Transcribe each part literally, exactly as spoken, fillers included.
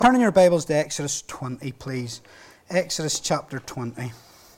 Turn in your Bibles to Exodus twenty, please. Exodus chapter twenty.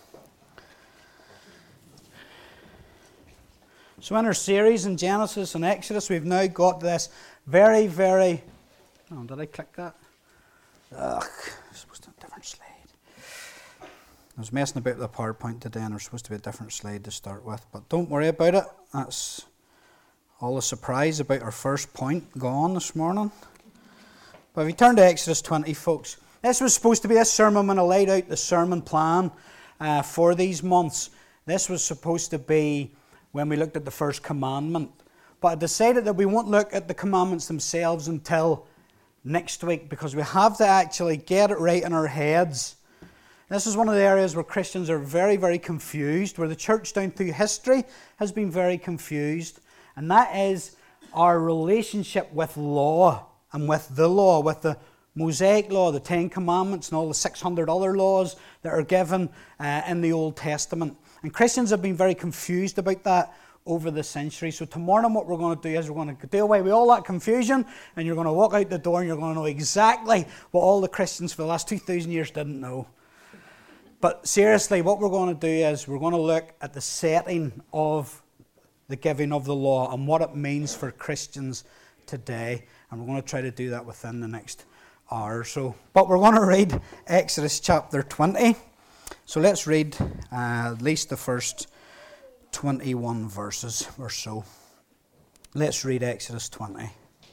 So in our series in Genesis and Exodus, we've now got this very, very... Oh, did I click that? Ugh, I'm supposed to have a different slide. I was messing about with the PowerPoint today and there's supposed to be a different slide to start with. But don't worry about it. That's all the surprise about our first point gone this morning. But if we turn to Exodus twenty, folks, this was supposed to be a sermon when I laid out the sermon plan uh, for these months. This was supposed to be when we looked at the first commandment. But I decided that we won't look at the commandments themselves until next week, because we have to actually get it right in our heads. This is one of the areas where Christians are very, very confused, where the church down through history has been very confused. And that is our relationship with law. And with the law, with the Mosaic law, the Ten Commandments, and all the six hundred other laws that are given uh, in the Old Testament. And Christians have been very confused about that over the centuries. So tomorrow what we're going to do is we're going to do away with all that confusion, and you're going to walk out the door and you're going to know exactly what all the Christians for the last two thousand years didn't know. But seriously, what we're going to do is we're going to look at the setting of the giving of the law and what it means for Christians today. And we're going to try to do that within the next hour or so. But we're going to read Exodus chapter twenty. So let's read uh, at least the first twenty-one verses or so. Let's read Exodus twenty.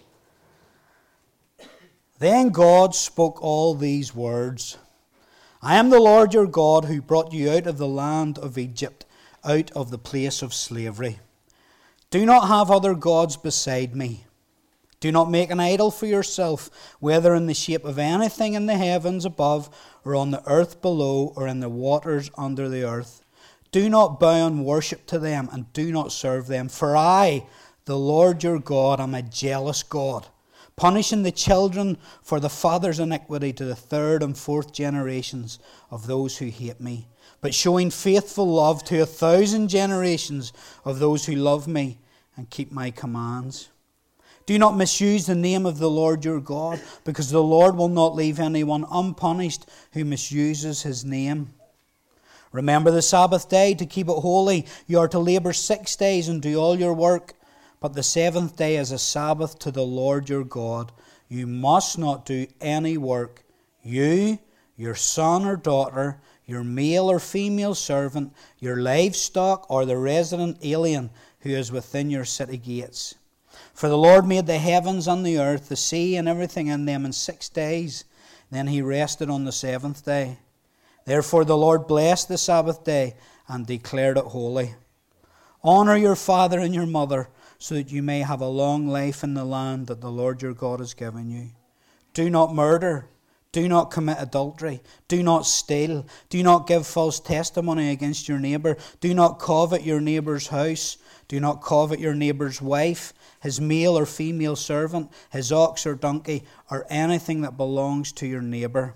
Then God spoke all these words. I am the Lord your God who brought you out of the land of Egypt, out of the place of slavery. Do not have other gods beside me. Do not make an idol for yourself, whether in the shape of anything in the heavens above, or on the earth below, or in the waters under the earth. Do not bow and worship to them, and do not serve them. For I, the Lord your God, am a jealous God, punishing the children for the father's iniquity to the third and fourth generations of those who hate me, but showing faithful love to a thousand generations of those who love me and keep my commands. Do not misuse the name of the Lord your God, because the Lord will not leave anyone unpunished who misuses his name. Remember the Sabbath day to keep it holy. You are to labor six days and do all your work, but the seventh day is a Sabbath to the Lord your God. You must not do any work. You, your son or daughter, your male or female servant, your livestock, or the resident alien who is within your city gates. For the Lord made the heavens and the earth, the sea and everything in them in six days. Then he rested on the seventh day. Therefore the Lord blessed the Sabbath day and declared it holy. Honor your father and your mother, so that you may have a long life in the land that the Lord your God has given you. Do not murder. Do not commit adultery. Do not steal. Do not give false testimony against your neighbour. Do not covet your neighbour's house. Do not covet your neighbour's wife, his male or female servant, his ox or donkey, or anything that belongs to your neighbour.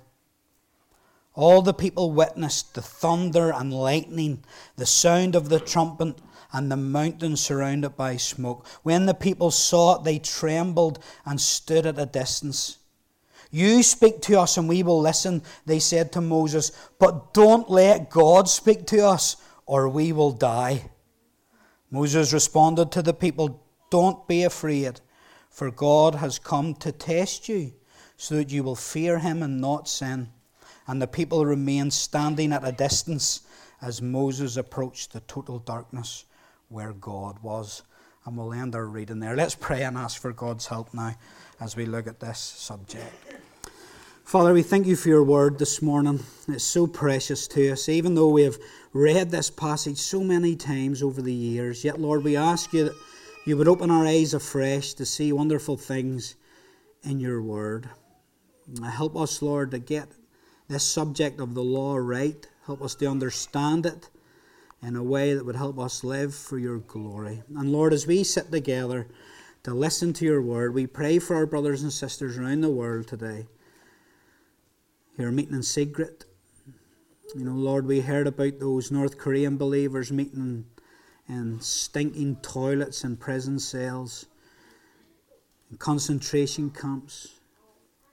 All the people witnessed the thunder and lightning, the sound of the trumpet, and the mountain surrounded by smoke. When the people saw it, they trembled and stood at a distance. You speak to us and we will listen, they said to Moses, but don't let God speak to us or we will die. Moses responded to the people, don't be afraid, for God has come to test you so that you will fear him and not sin. And the people remained standing at a distance as Moses approached the total darkness where God was. And we'll end our reading there. Let's pray and ask for God's help now as we look at this subject. Father, we thank you for your word this morning. It's so precious to us, even though we have read this passage so many times over the years. Yet, Lord, we ask you that you would open our eyes afresh to see wonderful things in your word. Help us, Lord, to get this subject of the law right. Help us to understand it in a way that would help us live for your glory. And Lord, as we sit together to listen to your word, we pray for our brothers and sisters around the world today who are meeting in secret. You know, Lord, we heard about those North Korean believers meeting in stinking toilets in prison cells, in concentration camps.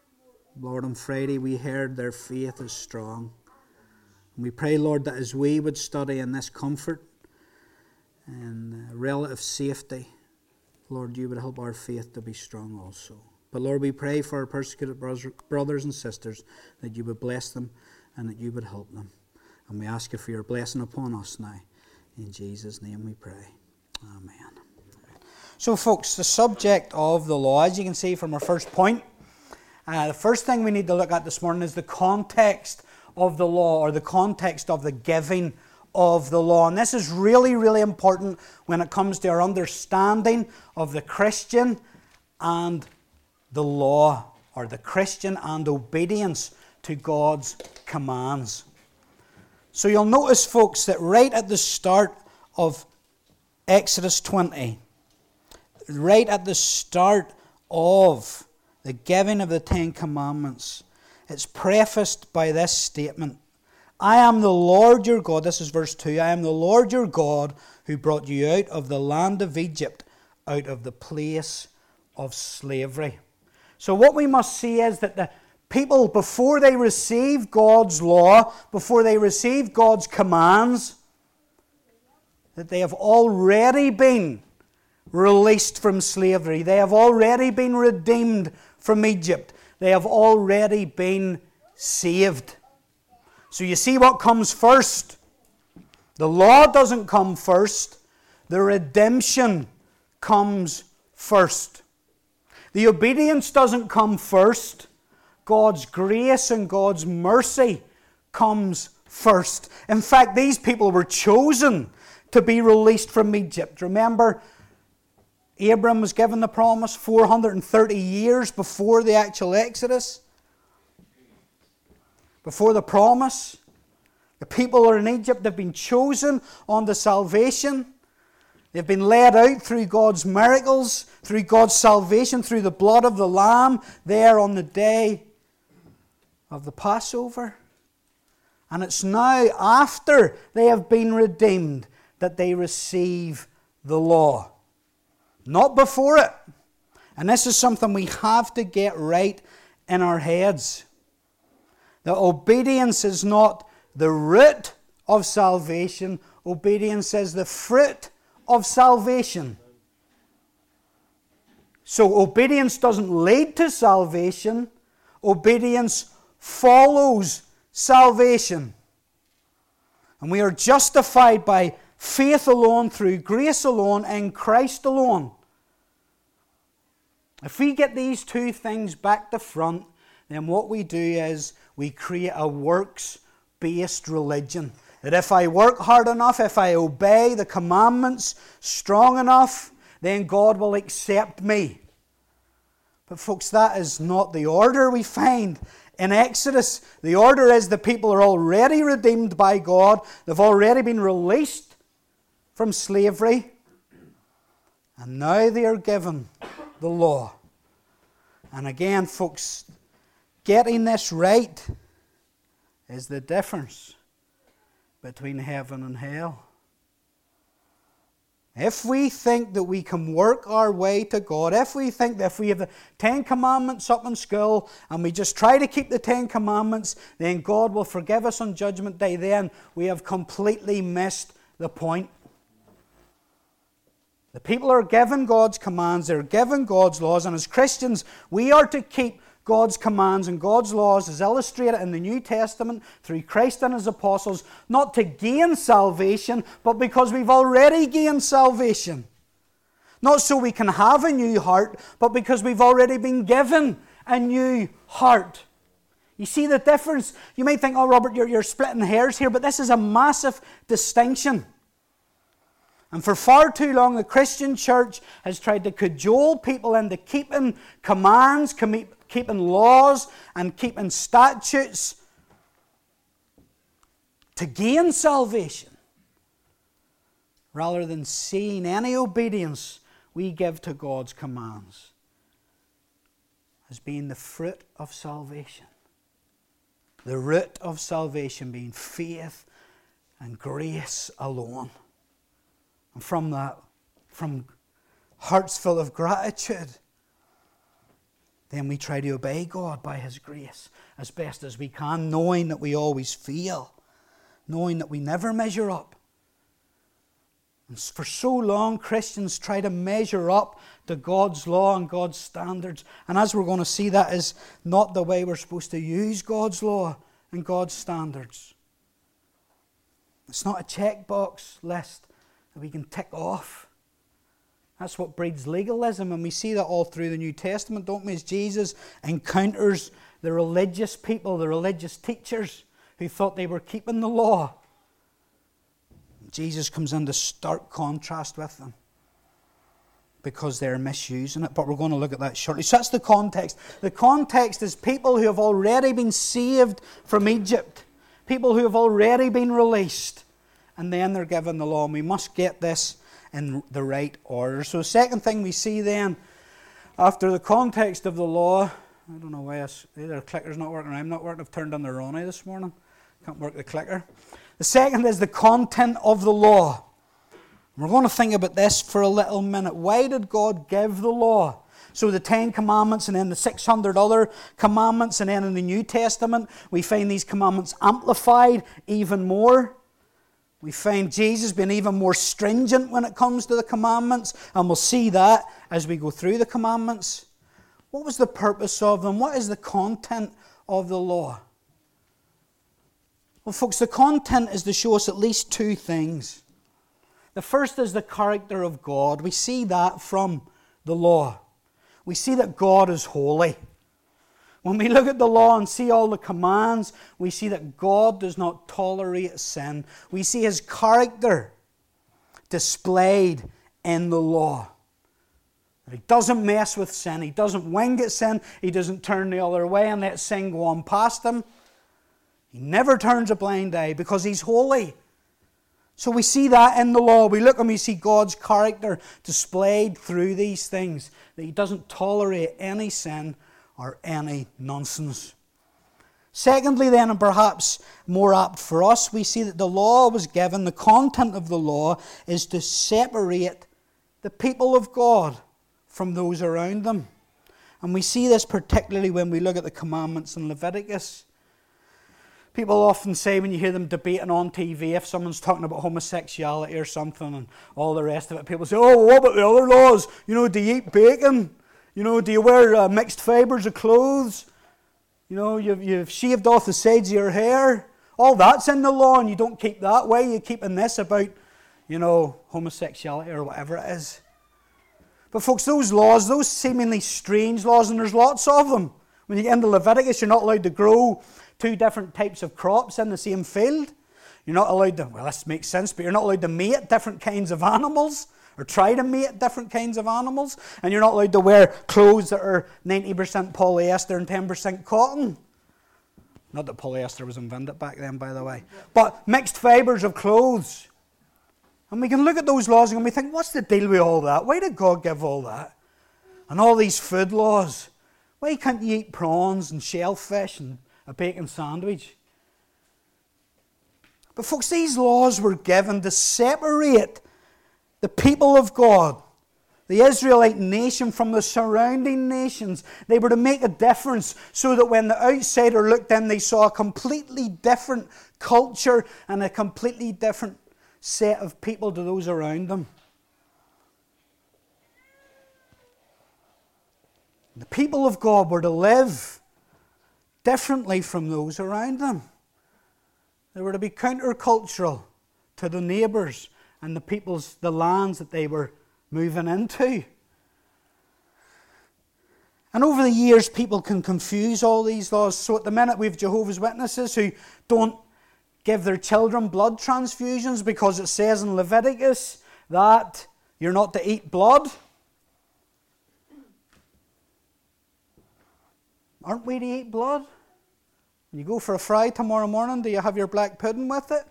Lord, on Friday we heard their faith is strong. And we pray, Lord, that as we would study in this comfort and relative safety, Lord, you would help our faith to be strong also. But Lord, we pray for our persecuted brothers and sisters, that you would bless them and that you would help them. And we ask you for your blessing upon us now. In Jesus' name we pray. Amen. So folks, the subject of the law, as you can see from our first point, uh, the first thing we need to look at this morning is the context of the law, or the context of the giving of the law. And this is really, really important when it comes to our understanding of the Christian and the law, or the Christian and obedience to God's commands. So you'll notice, folks, that right at the start of Exodus twenty, right at the start of the giving of the Ten Commandments, it's prefaced by this statement: I am the Lord your God. This is verse two. I am the Lord your God who brought you out of the land of Egypt, out of the place of slavery. So what we must see is that the people, before they receive God's law, before they receive God's commands, that they have already been released from slavery. They have already been redeemed from Egypt. They have already been saved. So you see what comes first. The law doesn't come first. The redemption comes first. The obedience doesn't come first. God's grace and God's mercy comes first. In fact, these people were chosen to be released from Egypt. Remember, Abram was given the promise four hundred thirty years before the actual Exodus. Before the promise. The people are in Egypt. They've been chosen unto salvation. They've been led out through God's miracles, through God's salvation, through the blood of the Lamb, there on the day of the Passover. And it's now after they have been redeemed that they receive the law. Not before it. And this is something we have to get right in our heads. That obedience is not the root of salvation. Obedience is the fruit of salvation. So obedience doesn't lead to salvation. Obedience follows salvation. And we are justified by faith alone, through grace alone, in Christ alone. If we get these two things back to front, then what we do is we create a works-based religion. That if I work hard enough, if I obey the commandments strong enough, then God will accept me. But folks, that is not the order we find in Exodus. The order is the people are already redeemed by God. They've already been released from slavery. And now they are given the law. And again, folks, getting this right is the difference between heaven and hell. If we think that we can work our way to God, if we think that if we have the Ten Commandments up in school and we just try to keep the Ten Commandments, then God will forgive us on Judgment Day, then we have completely missed the point. The people are given God's commands, they're given God's laws, and as Christians, we are to keep God's commands and God's laws as illustrated in the New Testament through Christ and His apostles, not to gain salvation, but because we've already gained salvation. Not so we can have a new heart, but because we've already been given a new heart. You see the difference? You may think, oh Robert, you're, you're splitting hairs here, but this is a massive distinction. And for far too long, the Christian church has tried to cajole people into keeping commands, keeping laws, and keeping statutes to gain salvation, rather than seeing any obedience we give to God's commands as being the fruit of salvation. The root of salvation being faith and grace alone. And from that, from hearts full of gratitude, then we try to obey God by His grace as best as we can, knowing that we always fail, knowing that we never measure up. And for so long, Christians try to measure up to God's law and God's standards. And as we're going to see, that is not the way we're supposed to use God's law and God's standards. It's not a checkbox list that we can tick off. That's what breeds legalism, and we see that all through the New Testament, don't we? As Jesus encounters the religious people, the religious teachers who thought they were keeping the law. Jesus comes into stark contrast with them because they're misusing it. But we're going to look at that shortly. So that's the context. The context is people who have already been saved from Egypt. People who have already been released. And then they're given the law. And we must get this in the right order. So the second thing we see then, after the context of the law, I don't know why this, either the clicker's not working or I'm not working. I've turned on the Ronnie this morning. Can't work the clicker. The second is the content of the law. We're going to think about this for a little minute. Why did God give the law? So the Ten Commandments and then the six hundred other commandments, and then in the New Testament we find these commandments amplified even more. We find Jesus being even more stringent when it comes to the commandments, and we'll see that as we go through the commandments. What was the purpose of them? What is the content of the law? Well, folks, the content is to show us at least two things. The first is the character of God. We see that from the law. We see that God is holy. When we look at the law and see all the commands, we see that God does not tolerate sin. We see His character displayed in the law. That He doesn't mess with sin. He doesn't wing at sin. He doesn't turn the other way and let sin go on past Him. He never turns a blind eye because He's holy. So we see that in the law. We look and we see God's character displayed through these things. That He doesn't tolerate any sin or any nonsense. Secondly then, and perhaps more apt for us, we see that the law was given, the content of the law is to separate the people of God from those around them. And we see this particularly when we look at the commandments in Leviticus. People often say when you hear them debating on T V, if someone's talking about homosexuality or something and all the rest of it, people say, oh, what about the other laws? You know, do you eat bacon? You know, do you wear uh, mixed fibres of clothes? You know, you've, you've shaved off the sides of your hair. All that's in the law and you don't keep that. Why are you keeping this about, you know, homosexuality or whatever it is? But folks, those laws, those seemingly strange laws, and there's lots of them. When you get into Leviticus, you're not allowed to grow two different types of crops in the same field. You're not allowed to, well, this makes sense, but you're not allowed to mate different kinds of animals or try to mate different kinds of animals. And you're not allowed to wear clothes that are ninety percent polyester and ten percent cotton. Not that polyester was invented back then, by the way. But mixed fibres of clothes. And we can look at those laws and we think, what's the deal with all that? Why did God give all that? And all these food laws. Why can't you eat prawns and shellfish and a bacon sandwich? But folks, these laws were given to separate the people of God, the Israelite nation, from the surrounding nations. They were to make a difference so that when the outsider looked in, they saw a completely different culture and a completely different set of people to those around them. The people of God were to live differently from those around them. They were to be countercultural to the neighbours and the people's, the lands that they were moving into. And over the years, people can confuse all these laws. So at the minute, we have Jehovah's Witnesses who don't give their children blood transfusions because it says in Leviticus that you're not to eat blood. Aren't we to eat blood? When you go for a fry tomorrow morning, do you have your black pudding with it?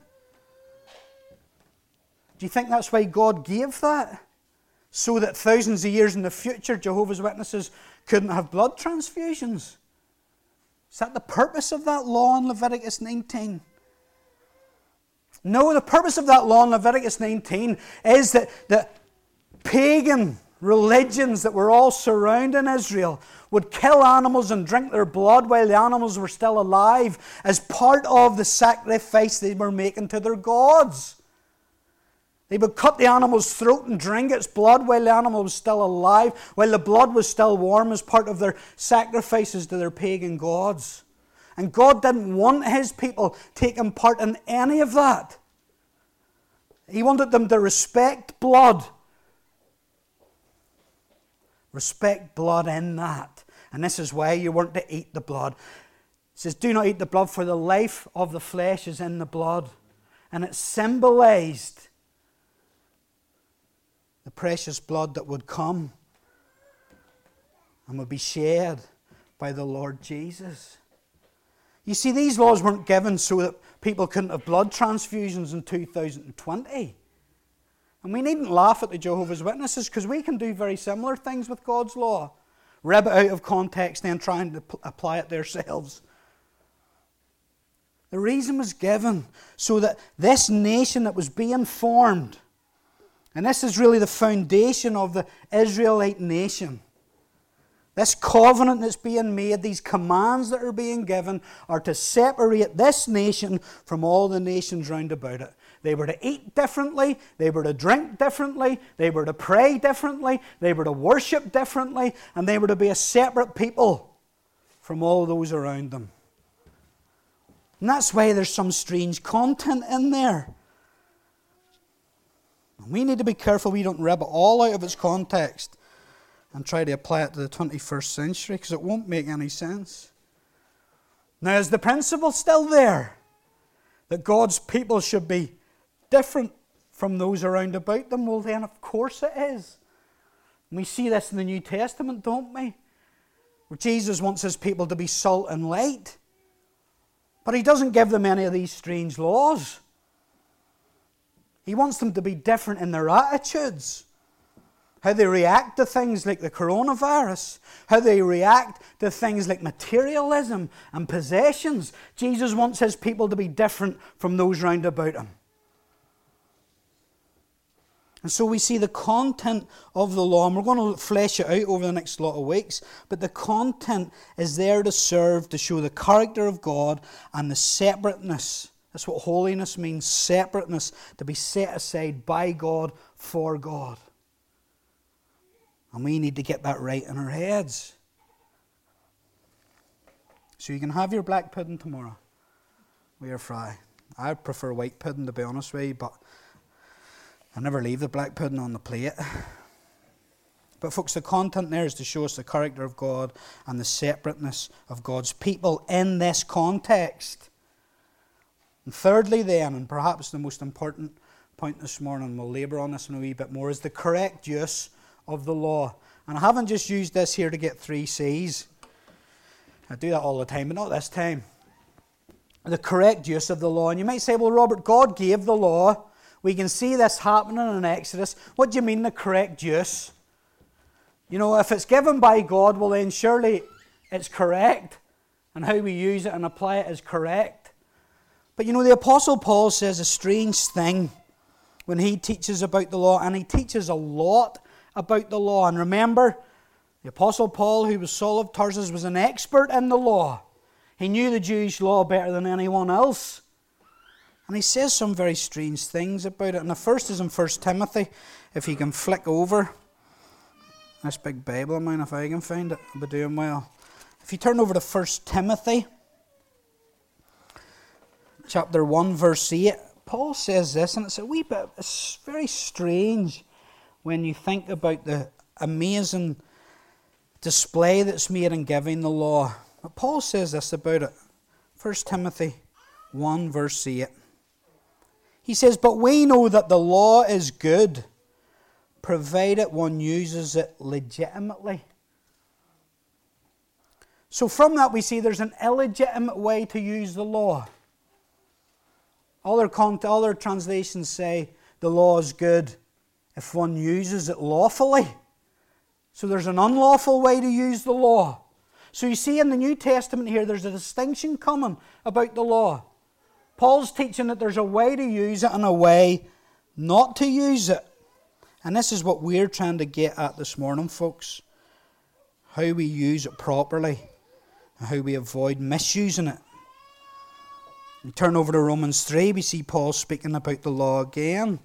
Do you think that's why God gave that? So that thousands of years in the future, Jehovah's Witnesses couldn't have blood transfusions? Is that the purpose of that law in Leviticus nineteen? No, the purpose of that law in Leviticus nineteen is that the pagan religions that were all surrounding Israel would kill animals and drink their blood while the animals were still alive as part of the sacrifice they were making to their gods. They would cut the animal's throat and drink its blood while the animal was still alive, while the blood was still warm, as part of their sacrifices to their pagan gods. And God didn't want His people taking part in any of that. He wanted them to respect blood. Respect blood in that. And this is why you weren't to eat the blood. It says, do not eat the blood, for the life of the flesh is in the blood. And it symbolized the precious blood that would come and would be shed by the Lord Jesus. You see, these laws weren't given so that people couldn't have blood transfusions in two thousand twenty. And we needn't laugh at the Jehovah's Witnesses, because we can do very similar things with God's law. Rip it out of context and trying to apply it to ourselves. The reason was given so that this nation that was being formed, and this is really the foundation of the Israelite nation, this covenant that's being made, these commands that are being given, are to separate this nation from all the nations round about it. They were to eat differently, they were to drink differently, they were to pray differently, they were to worship differently, and they were to be a separate people from all those around them. And that's why there's some strange content in there. And we need to be careful we don't rip it all out of its context and try to apply it to the twenty-first century, because it won't make any sense. Now, is the principle still there that God's people should be different from those around about them? Well, then, of course it is. And we see this in the New Testament, don't we? Where Jesus wants His people to be salt and light. But He doesn't give them any of these strange laws. He wants them to be different in their attitudes. How they react to things like the coronavirus. How they react to things like materialism and possessions. Jesus wants His people to be different from those round about Him. And so we see the content of the law, and we're going to flesh it out over the next lot of weeks, but the content is there to serve to show the character of God and the separateness. That's what holiness means, separateness, to be set aside by God for God. And we need to get that right in our heads. So you can have your black pudding tomorrow. We are fry. I prefer white pudding, to be honest with you, but I never leave the black pudding on the plate. But folks, the content there is to show us the character of God and the separateness of God's people in this context. And thirdly then, and perhaps the most important point this morning, we'll labour on this in a wee bit more, is the correct use of the law. And I haven't just used this here to get three C's. I do that all the time, but not this time. The correct use of the law. And you might say, well, Robert, God gave the law. We can see this happening in Exodus. What do you mean the correct use? You know, if it's given by God, well then surely it's correct. And how we use it and apply it is correct. But you know, the Apostle Paul says a strange thing when he teaches about the law. And he teaches a lot about the law. And remember, the Apostle Paul, who was Saul of Tarsus, was an expert in the law. He knew the Jewish law better than anyone else. And he says some very strange things about it. And the first is in First Timothy. If you can flick over this big Bible of mine, if I can find it, I'll be doing well. If you turn over to First Timothy, chapter one, verse eight, Paul says this, and it's a wee bit, it's very strange when you think about the amazing display that's made in giving the law. But Paul says this about it. First Timothy one, verse eight. He says, but we know that the law is good, provided one uses it legitimately. So from that we see there's an illegitimate way to use the law. Other, other translations say the law is good if one uses it lawfully. So there's an unlawful way to use the law. So you see in the New Testament here, there's a distinction coming about the law. Paul's teaching that there's a way to use it and a way not to use it. And this is what we're trying to get at this morning, folks. How we use it properly and how we avoid misusing it. We turn over to Romans three, we see Paul speaking about the law again.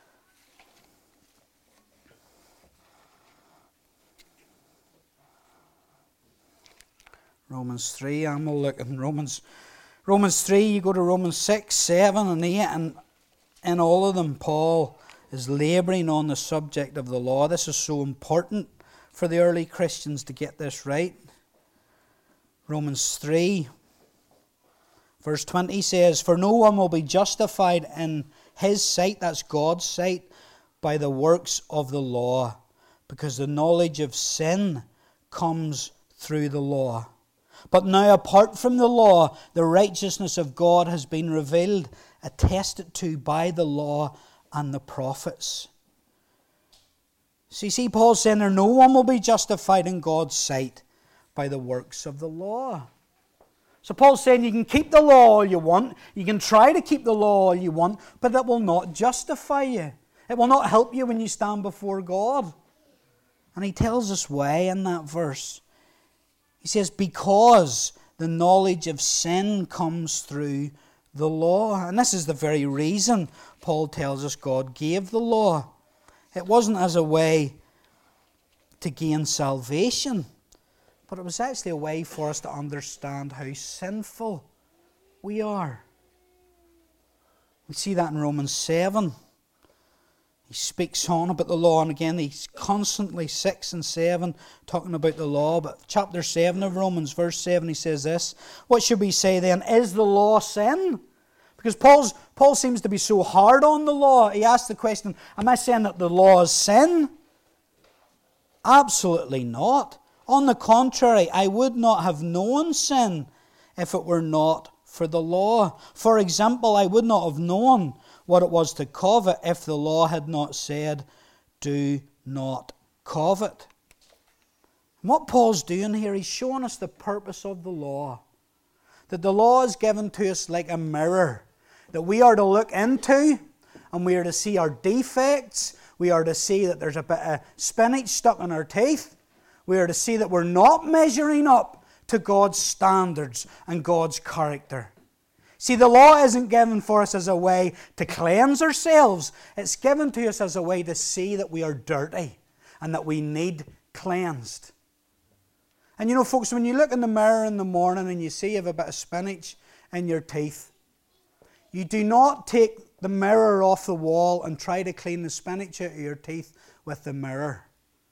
Romans three, and we'll look in Romans, Romans three, you go to Romans six, seven and eight, and in all of them Paul is labouring on the subject of the law. This is so important for the early Christians to get this right. Romans three, verse twenty says, "For no one will be justified in his sight," that's God's sight, "by the works of the law, because the knowledge of sin comes through the law. But now apart from the law, the righteousness of God has been revealed, attested to by the law and the prophets." So you see, Paul's saying there no one will be justified in God's sight by the works of the law. So Paul's saying you can keep the law all you want, you can try to keep the law all you want, but that will not justify you. It will not help you when you stand before God. And he tells us why in that verse. He says, because the knowledge of sin comes through the law. And this is the very reason Paul tells us God gave the law. It wasn't as a way to gain salvation, but it was actually a way for us to understand how sinful we are. We see that in Romans seven. He speaks on about the law, and again he's constantly, six and seven, talking about the law. But chapter seven of Romans, verse seven, he says this, "What should we say then? Is the law sin?" Because Paul's, Paul seems to be so hard on the law. He asks the question, am I saying that the law is sin? Absolutely not. On the contrary, I would not have known sin if it were not for the law. For example, I would not have known what it was to covet if the law had not said, "Do not covet." And what Paul's doing here, he's showing us the purpose of the law. That the law is given to us like a mirror that we are to look into, and we are to see our defects. We are to see that there's a bit of spinach stuck in our teeth. We are to see that we're not measuring up to God's standards and God's character. See, the law isn't given for us as a way to cleanse ourselves. It's given to us as a way to see that we are dirty and that we need cleansed. And you know, folks, when you look in the mirror in the morning and you see you have a bit of spinach in your teeth, you do not take the mirror off the wall and try to clean the spinach out of your teeth with the mirror.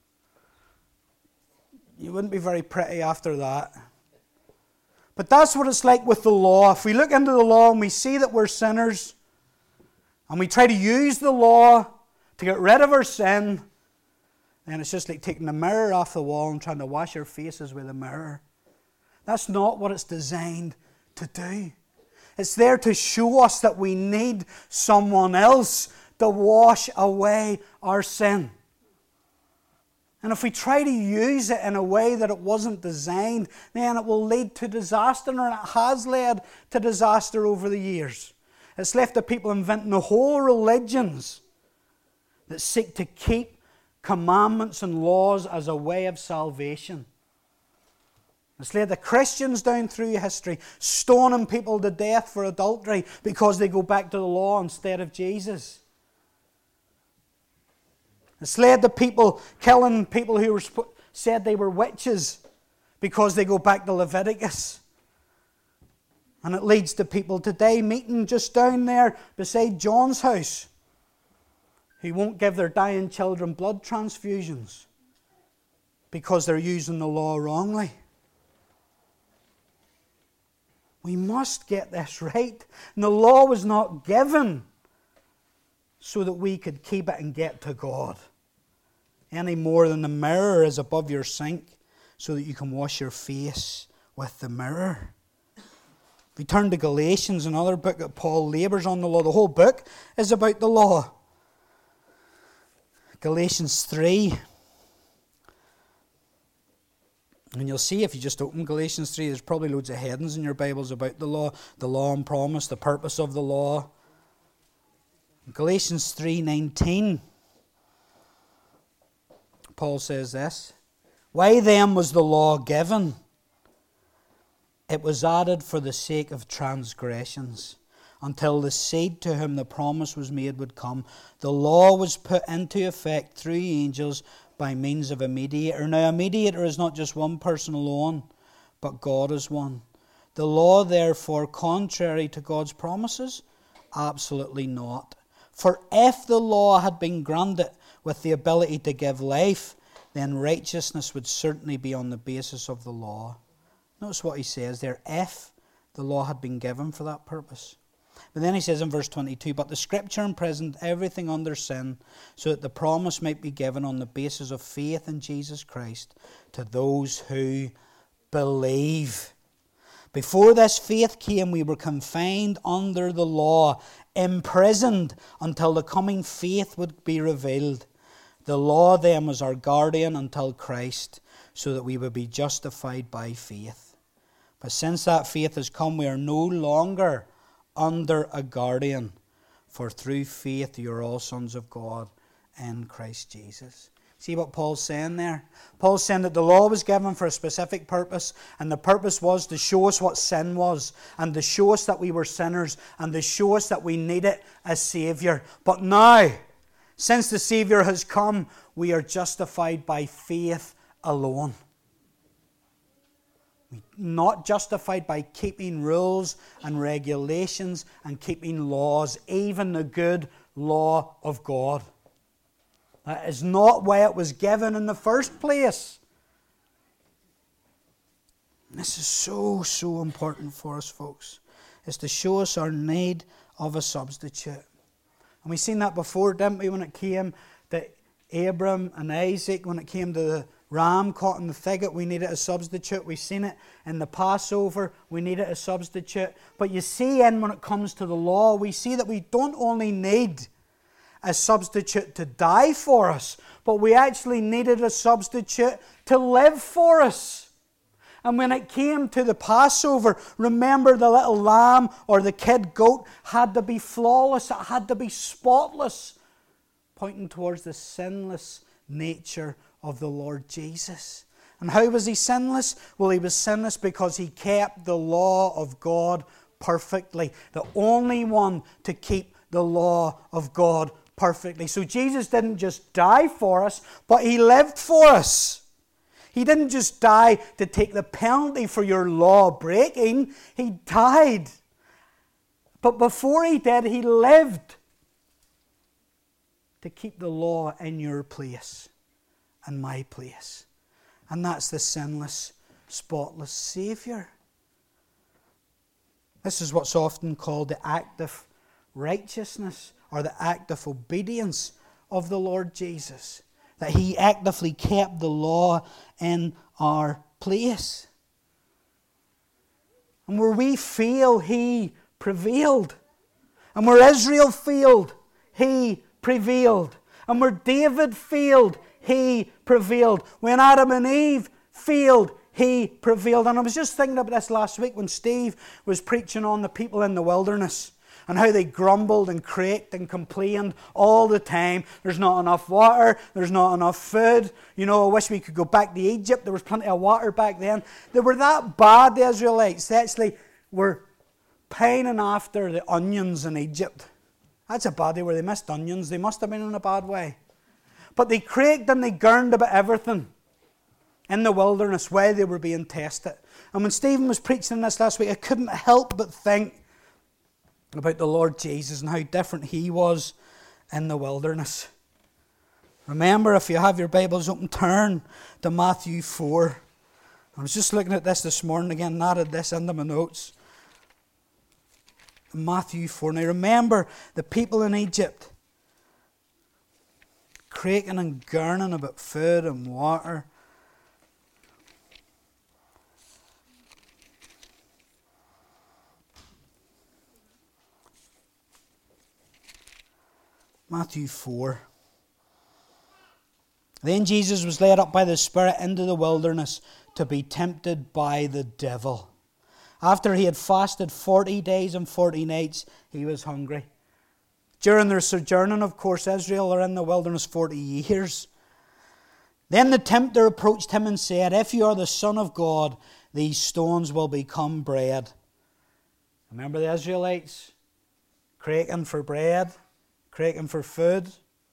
You wouldn't be very pretty after that. But that's what it's like with the law. If we look into the law and we see that we're sinners, and we try to use the law to get rid of our sin, then it's just like taking the mirror off the wall and trying to wash our faces with a mirror. That's not what it's designed to do. It's there to show us that we need someone else to wash away our sin. And if we try to use it in a way that it wasn't designed, then it will lead to disaster, and it has led to disaster over the years. It's left the people inventing the whole religions that seek to keep commandments and laws as a way of salvation. It's led the Christians down through history stoning people to death for adultery because they go back to the law instead of Jesus. It's led to people killing people who were said they were witches because they go back to Leviticus. And it leads to people today meeting just down there beside John's house who won't give their dying children blood transfusions because they're using the law wrongly. We must get this right. And the law was not given so that we could keep it and get to God, any more than the mirror is above your sink so that you can wash your face with the mirror. If we turn to Galatians, another book that Paul labours on the law. The whole book is about the law. Galatians three. And you'll see if you just open Galatians three, there's probably loads of headings in your Bibles about the law. The law and promise, the purpose of the law. Galatians three nineteen. Paul says this, why then was the law given? It was added for the sake of transgressions, until the seed to whom the promise was made would come. The law was put into effect through angels by means of a mediator. Now, a mediator is not just one person alone, but God is one. The law, therefore, contrary to God's promises? Absolutely not. For if the law had been granted with the ability to give life, then righteousness would certainly be on the basis of the law. Notice what he says there, if the law had been given for that purpose. But then he says in verse twenty-two, but the Scripture imprisoned everything under sin, so that the promise might be given on the basis of faith in Jesus Christ to those who believe. Before this faith came, we were confined under the law, imprisoned until the coming faith would be revealed. The law then was our guardian until Christ, so that we would be justified by faith. But since that faith has come, we are no longer under a guardian, for through faith you are all sons of God in Christ Jesus. See what Paul's saying there? Paul's saying that the law was given for a specific purpose, and the purpose was to show us what sin was, and to show us that we were sinners, and to show us that we needed a Saviour. But now, since the Saviour has come, we are justified by faith alone. Not justified by keeping rules and regulations and keeping laws, even the good law of God. That is not why it was given in the first place. This is so, so important for us, folks. It's to show us our need of a substitute. And we've seen that before, didn't we, when it came to Abram and Isaac, when it came to the ram caught in the thicket, we needed a substitute. We've seen it in the Passover, we needed a substitute. But you see, in when it comes to the law, we see that we don't only need a substitute to die for us, but we actually needed a substitute to live for us. And when it came to the Passover, remember the little lamb or the kid goat had to be flawless, it had to be spotless, pointing towards the sinless nature of the Lord Jesus. And how was he sinless? Well, he was sinless because he kept the law of God perfectly. The only one to keep the law of God perfectly. So Jesus didn't just die for us, but he lived for us. He didn't just die to take the penalty for your law breaking. He died. But before he did, he lived to keep the law in your place and my place. And that's the sinless, spotless Saviour. This is what's often called the active righteousness or the active obedience of the Lord Jesus. That he actively kept the law in our place. And where we fail, he prevailed. And where Israel failed, he prevailed. And where David failed, he prevailed. When Adam and Eve failed, he prevailed. And I was just thinking about this last week when Steve was preaching on the people in the wilderness and how they grumbled and craked and complained all the time. There's not enough water. There's not enough food. You know, I wish we could go back to Egypt. There was plenty of water back then. They were that bad, the Israelites. They actually were pining after the onions in Egypt. That's a bad day where they missed onions. They must have been in a bad way. But they craked and they gurned about everything in the wilderness while they were being tested. And when Stephen was preaching this last week, I couldn't help but think about the Lord Jesus and how different he was in the wilderness. Remember, if you have your Bibles open, turn to Matthew four. I was just looking at this this morning again and added this into my notes. Matthew four. Now remember, the people in Egypt craking and gurning about food and water. Matthew four. Then Jesus was led up by the Spirit into the wilderness to be tempted by the devil. After he had fasted forty days and forty nights, he was hungry. During their sojourning, of course, Israel are in the wilderness forty years. Then the tempter approached him and said, "If you are the Son of God, these stones will become bread." Remember the Israelites? Craking for bread, craking for food.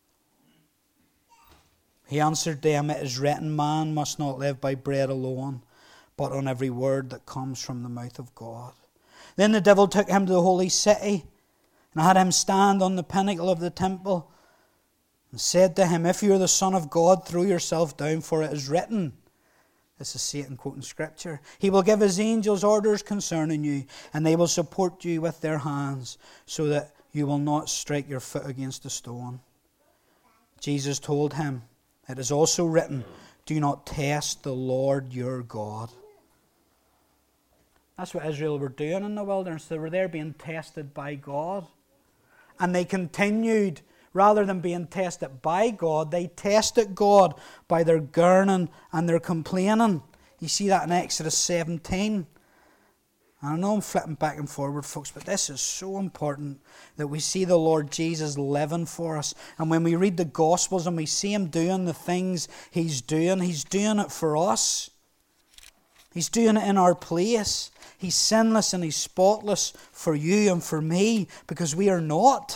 He answered them, "It is written, man must not live by bread alone, but on every word that comes from the mouth of God." Then the devil took him to the holy city and had him stand on the pinnacle of the temple and said to him, "If you are the Son of God, throw yourself down, for it is written." This is Satan quoting Scripture. "He will give his angels orders concerning you, and they will support you with their hands, so that you will not strike your foot against a stone." Jesus told him, "It is also written, do not test the Lord your God." That's what Israel were doing in the wilderness. They were there being tested by God. And they continued, rather than being tested by God, they tested God by their gurning and their complaining. You see that in Exodus seventeen. And I know I'm flipping back and forward, folks, but this is so important that we see the Lord Jesus living for us. And when we read the Gospels and we see Him doing the things He's doing, He's doing it for us. He's doing it in our place. He's sinless and He's spotless for you and for me, because we are not.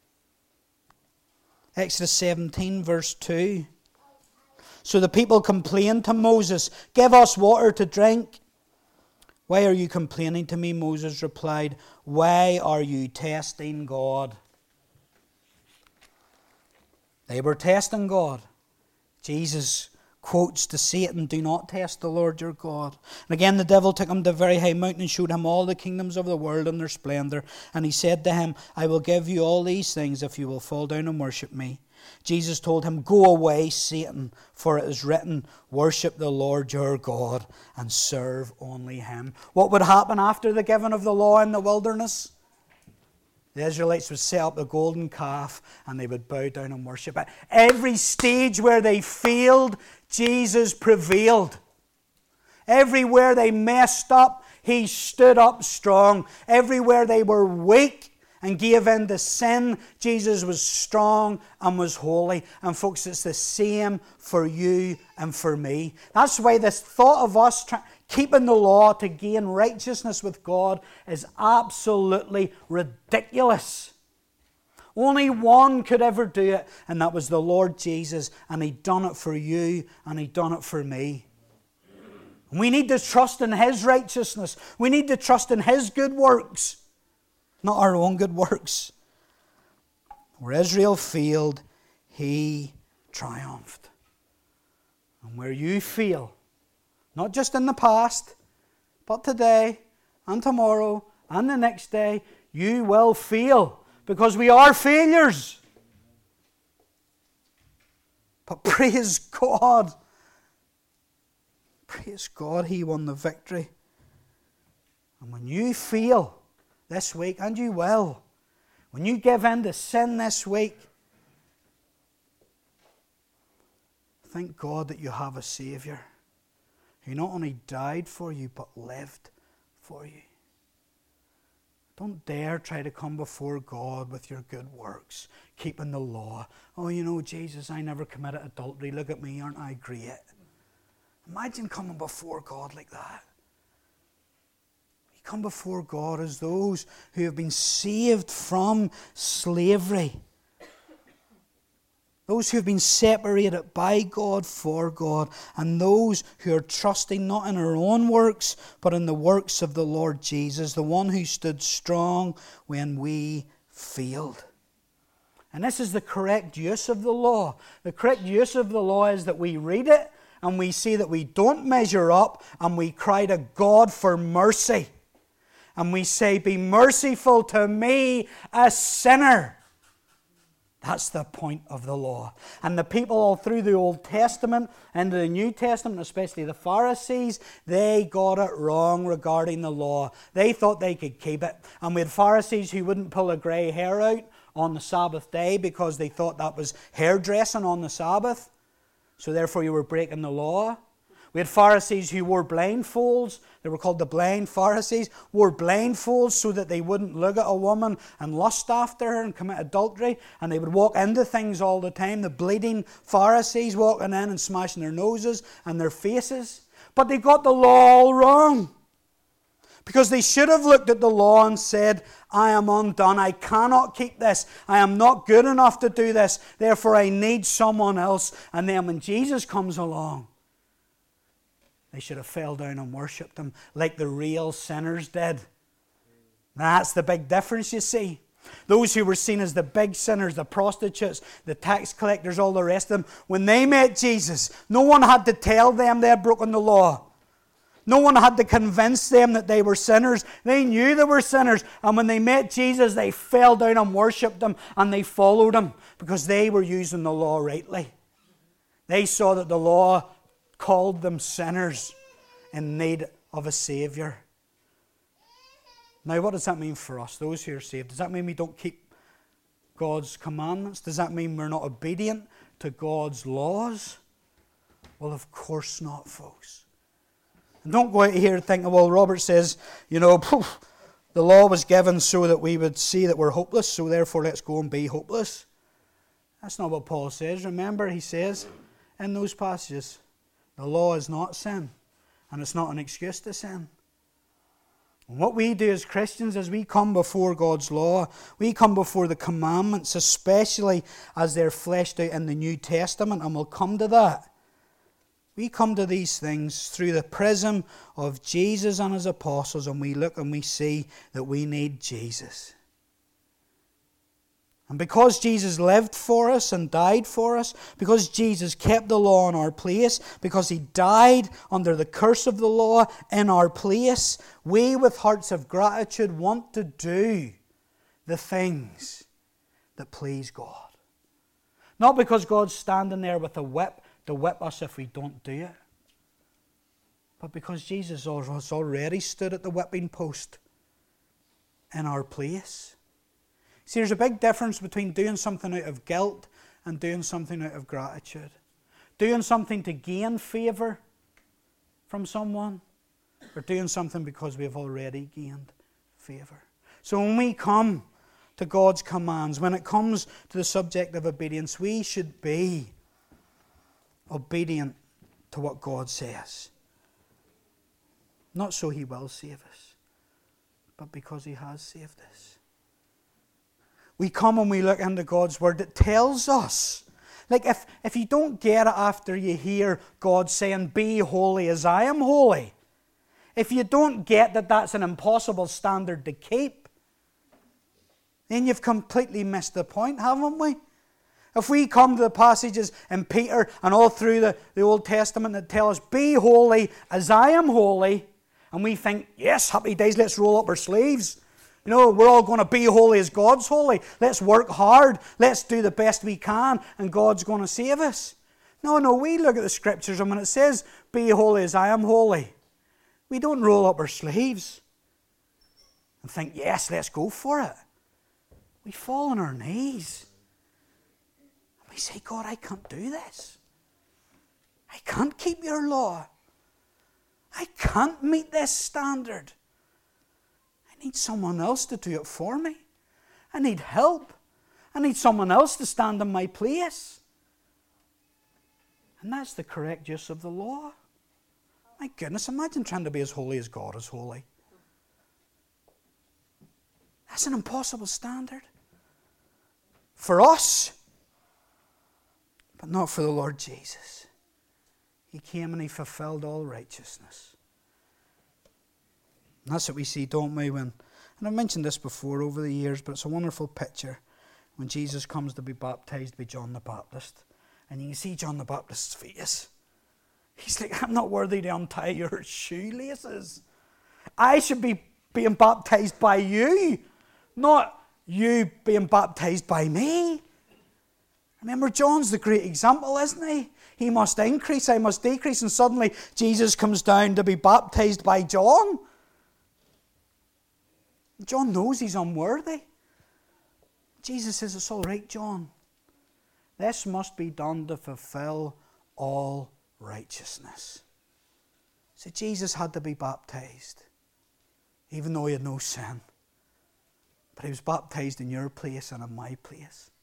Exodus seventeen verse two. So the people complained to Moses, "Give us water to drink." "Why are you complaining to me?" Moses replied. "Why are you testing God?" They were testing God. Jesus quotes to Satan, "Do not test the Lord your God." And again the devil took him to a very high mountain and showed him all the kingdoms of the world and their splendour. And he said to him, "I will give you all these things if you will fall down and worship me." Jesus told him, "Go away, Satan, for it is written, worship the Lord your God and serve only Him." What would happen after the giving of the law in the wilderness? The Israelites would set up a golden calf and they would bow down and worship it. Every stage where they failed, Jesus prevailed. Everywhere they messed up, He stood up strong. Everywhere they were weak and gave in to sin, Jesus was strong and was holy. And folks, it's the same for you and for me. That's why this thought of us trying keeping the law to gain righteousness with God is absolutely ridiculous. Only one could ever do it, and that was the Lord Jesus, and He done it for you, and He done it for me. We need to trust in His righteousness. We need to trust in His good works, not our own good works. Where Israel failed, He triumphed. And where you fail, not just in the past, but today and tomorrow and the next day, you will fail, because we are failures. But praise God. Praise God, He won the victory. And when you fail this week, and you will, when you give in to sin this week, thank God that you have a Saviour who not only died for you, but lived for you. Don't dare try to come before God with your good works, keeping the law. "Oh, you know, Jesus, I never committed adultery. Look at me, aren't I great?" Imagine coming before God like that. You come before God as those who have been saved from slavery. Those who have been separated by God for God, and those who are trusting not in our own works, but in the works of the Lord Jesus, the one who stood strong when we failed. And this is the correct use of the law. The correct use of the law is that we read it and we see that we don't measure up, and we cry to God for mercy. And we say, "Be merciful to me, a sinner." That's the point of the law. And the people all through the Old Testament and the New Testament, especially the Pharisees, they got it wrong regarding the law. They thought they could keep it. And we had Pharisees who wouldn't pull a grey hair out on the Sabbath day because they thought that was hairdressing on the Sabbath. So therefore you were breaking the law. We had Pharisees who wore blindfolds. They were called the blind Pharisees. Wore blindfolds so that they wouldn't look at a woman and lust after her and commit adultery. And they would walk into things all the time. The bleeding Pharisees walking in and smashing their noses and their faces. But they got the law all wrong. Because they should have looked at the law and said, I am undone. I cannot keep this. I am not good enough to do this. Therefore, I need someone else. And then when Jesus comes along, they should have fell down and worshipped him like the real sinners did. That's the big difference, you see. Those who were seen as the big sinners, the prostitutes, the tax collectors, all the rest of them, when they met Jesus, no one had to tell them they had broken the law. No one had to convince them that they were sinners. They knew they were sinners. And when they met Jesus, they fell down and worshipped him and they followed him because they were using the law rightly. They saw that the law called them sinners in need of a Saviour. Now, what does that mean for us, those who are saved? Does that mean we don't keep God's commandments? Does that mean we're not obedient to God's laws? Well, of course not, folks. And don't go out here thinking, well, Robert says, you know, poof, the law was given so that we would see that we're hopeless, so therefore let's go and be hopeless. That's not what Paul says. Remember, he says in those passages, the law is not sin, and it's not an excuse to sin. And what we do as Christians is we come before God's law, we come before the commandments, especially as they're fleshed out in the New Testament, and we'll come to that. We come to these things through the prism of Jesus and his apostles, and we look and we see that we need Jesus. And because Jesus lived for us and died for us, because Jesus kept the law in our place, because he died under the curse of the law in our place, we with hearts of gratitude want to do the things that please God. Not because God's standing there with a whip to whip us if we don't do it, but because Jesus has already stood at the whipping post in our place. See, there's a big difference between doing something out of guilt and doing something out of gratitude. Doing something to gain favour from someone, or doing something because we have already gained favour. So when we come to God's commands, when it comes to the subject of obedience, we should be obedient to what God says. Not so he will save us, but because he has saved us. We come and we look into God's word. It tells us. Like if, if you don't get it after you hear God saying, be holy as I am holy. If you don't get that that's an impossible standard to keep, then you've completely missed the point, haven't we? If we come to the passages in Peter and all through the, the Old Testament that tell us, be holy as I am holy, and we think, yes, happy days, let's roll up our sleeves. You know, we're all going to be holy as God's holy. Let's work hard. Let's do the best we can, and God's going to save us. No, no, we look at the Scriptures, and when it says, be holy as I am holy, we don't roll up our sleeves and think, yes, let's go for it. We fall on our knees. And we say, God, I can't do this. I can't keep your law. I can't meet this standard. I need someone else to do it for me. I need help. I need someone else to stand in my place. And that's the correct use of the law. My goodness, imagine trying to be as holy as God is holy. That's an impossible standard. For us, but not for the Lord Jesus. He came and he fulfilled all righteousness. And that's what we see, don't we, when, and I've mentioned this before over the years, but it's a wonderful picture when Jesus comes to be baptized by John the Baptist. And you can see John the Baptist's face. He's like, I'm not worthy to untie your shoelaces. I should be being baptized by you, not you being baptized by me. Remember, John's the great example, isn't he? He must increase, I must decrease, and suddenly Jesus comes down to be baptized by John. John knows he's unworthy. Jesus says, it's all right, John. This must be done to fulfill all righteousness. See, Jesus had to be baptized, even though he had no sin. But he was baptized in your place and in my place.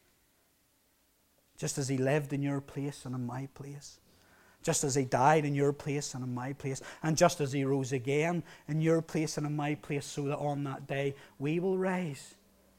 Just as he lived in your place and in my place. Just as he died in your place and in my place. And just as he rose again in your place and in my place, so that on that day we will rise.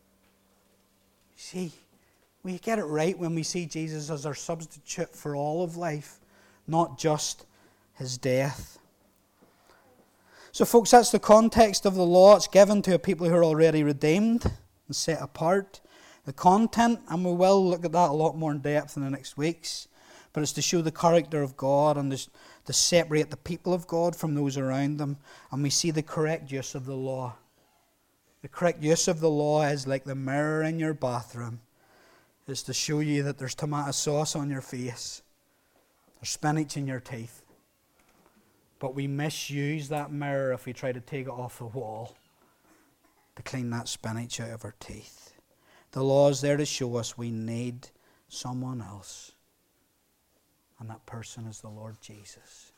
See, we get it right when we see Jesus as our substitute for all of life, not just his death. So folks, that's the context of the law. It's given to a people who are already redeemed and set apart. The content, and we will look at that a lot more in depth in the next weeks, but it's to show the character of God and to separate the people of God from those around them. And we see the correct use of the law. The correct use of the law is like the mirror in your bathroom. It's to show you that there's tomato sauce on your face. There's spinach in your teeth. But we misuse that mirror if we try to take it off the wall to clean that spinach out of our teeth. The law is there to show us we need someone else. And that person is the Lord Jesus.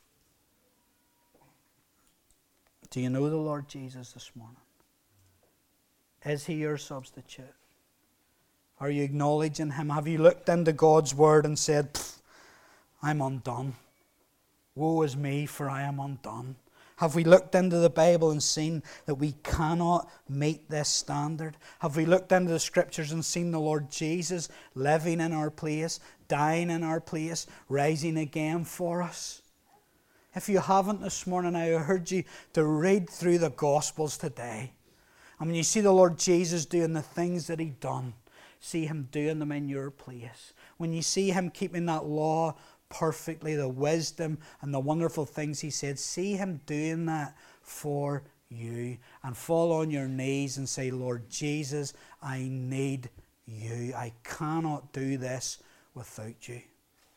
Do you know the Lord Jesus this morning? Is he your substitute? Are you acknowledging him? Have you looked into God's word and said, I'm undone. Woe is me, for I am undone. Have we looked into the Bible and seen that we cannot meet this standard? Have we looked into the Scriptures and seen the Lord Jesus living in our place, dying in our place, rising again for us? If you haven't this morning, I urge you to read through the Gospels today. And when you see the Lord Jesus doing the things that he done, see him doing them in your place. When you see him keeping that law perfectly, the wisdom and the wonderful things he said, see him doing that for you. And fall on your knees and say, Lord Jesus, I need you. I cannot do this without you.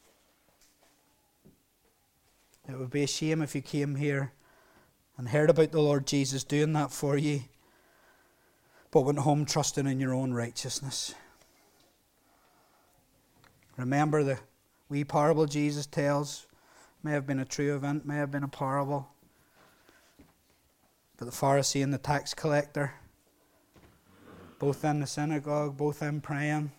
It would be a shame if you came here and heard about the Lord Jesus doing that for you, but went home trusting in your own righteousness. Remember the wee parable Jesus tells. May have been a true event, may have been a parable. But the Pharisee and the tax collector, both in the synagogue, both in praying.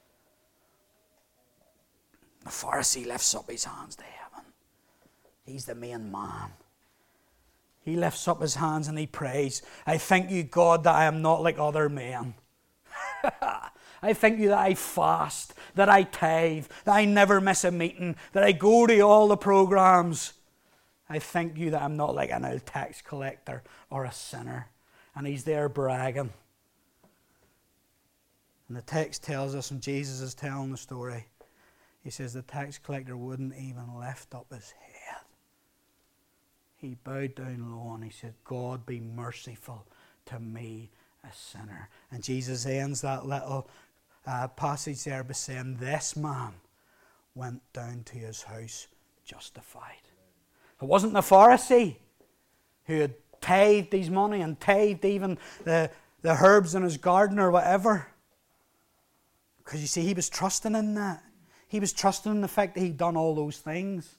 The Pharisee lifts up his hands to heaven. He's the main man. He lifts up his hands and he prays, I thank you, God, that I am not like other men. I thank you that I fast, that I tithe, that I never miss a meeting, that I go to all the programs. I thank you that I'm not like an old tax collector or a sinner. And he's there bragging. And the text tells us, and Jesus is telling the story, he says the tax collector wouldn't even lift up his head. He bowed down low and he said, God, be merciful to me, a sinner. And Jesus ends that little uh, passage there by saying, this man went down to his house justified. It wasn't the Pharisee who had tithed his money and tithed even the, the herbs in his garden or whatever. Because you see, he was trusting in that. He was trusting in the fact that he'd done all those things.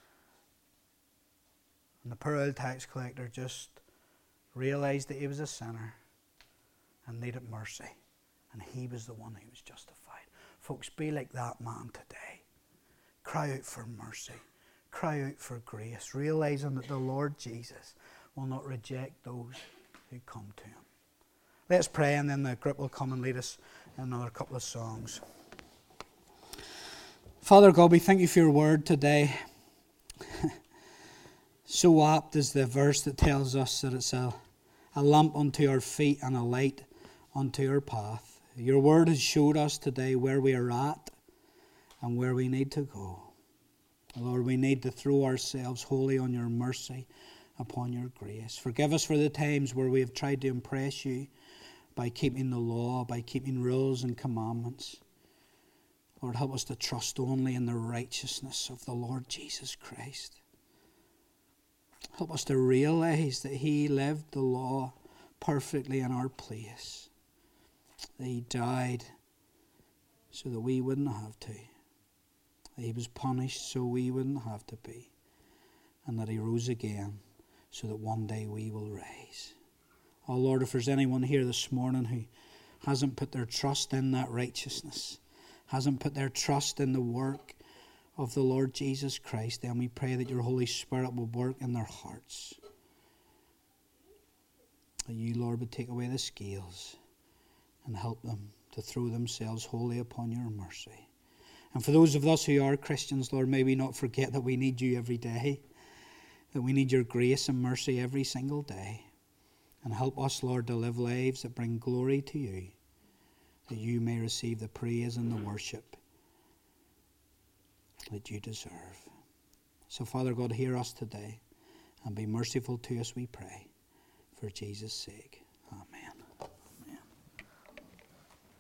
And the poor old tax collector just realized that he was a sinner and needed mercy. And he was the one who was justified. Folks, be like that man today. Cry out for mercy. Cry out for grace. Realizing that the Lord Jesus will not reject those who come to him. Let's pray, and then the group will come and lead us in another couple of songs. Father God, we thank you for your word today. So apt is the verse that tells us that it's a, a lamp unto our feet and a light unto our path. Your word has showed us today where we are at and where we need to go. Lord, we need to throw ourselves wholly on your mercy, upon your grace. Forgive us for the times where we have tried to impress you by keeping the law, by keeping rules and commandments. Lord, help us to trust only in the righteousness of the Lord Jesus Christ. Help us to realize that he lived the law perfectly in our place. That he died so that we wouldn't have to. That he was punished so we wouldn't have to be. and that he rose again so that one day we will rise. Oh Lord, if there's anyone here this morning who hasn't put their trust in that righteousness, hasn't put their trust in the work of the Lord Jesus Christ, then we pray that your Holy Spirit will work in their hearts. That you, Lord, would take away the scales and help them to throw themselves wholly upon your mercy. And for those of us who are Christians, Lord, may we not forget that we need you every day, that we need your grace and mercy every single day. And help us, Lord, to live lives that bring glory to you, that you may receive the praise and the worship that you deserve. So, Father God, hear us today and be merciful to us, we pray, for Jesus' sake.